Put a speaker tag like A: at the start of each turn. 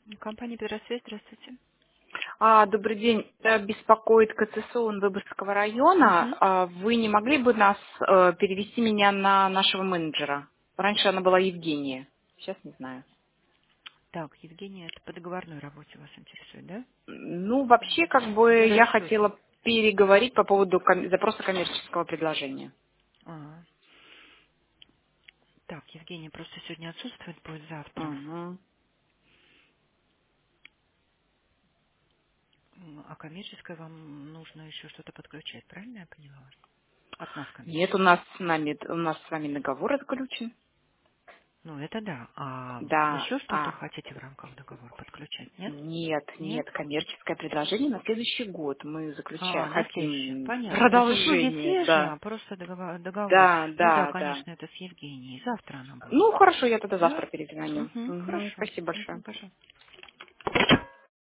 A: Компания «Петросвязь», здравствуйте.
B: Добрый день. Беспокоит КЦСУ Выборгского района.
A: Мгм.
B: Вы не могли бы нас перевести меня на нашего менеджера? Раньше она была Евгения. Сейчас не знаю.
A: Так, Евгения, это по договорной работе вас интересует, да?
B: Ну, вообще, как бы
A: О
B: я
A: расчете.
B: хотела переговорить по поводу запроса коммерческого предложения.
A: А, так, Евгения просто сегодня отсутствует, будет завтра.
B: Мгм.
A: А коммерческое вам нужно еще что-то подключать, правильно я поняла вас? От нас
B: Нет, у
A: коммерческое.
B: нас с вами договор заключен.
A: Ну, это да. А
B: Да.
A: еще что-то хотите в рамках договора подключать, нет?
B: Нет,
A: Нет?
B: нет, коммерческое предложение на следующий год. Мы заключаем,
A: А, на следующее.
B: хотим
A: Понятно. То есть услуги
B: продолжение,
A: те же,
B: да.
A: а просто договор.
B: Да,
A: Ну да,
B: да, да.
A: конечно, это с Евгенией. Завтра она будет.
B: Ну, хорошо, я тогда
A: Да?
B: завтра перезвоню.
A: Угу,
B: Мгм,
A: хорошо.
B: спасибо большое.
A: Угу, пожалуйста.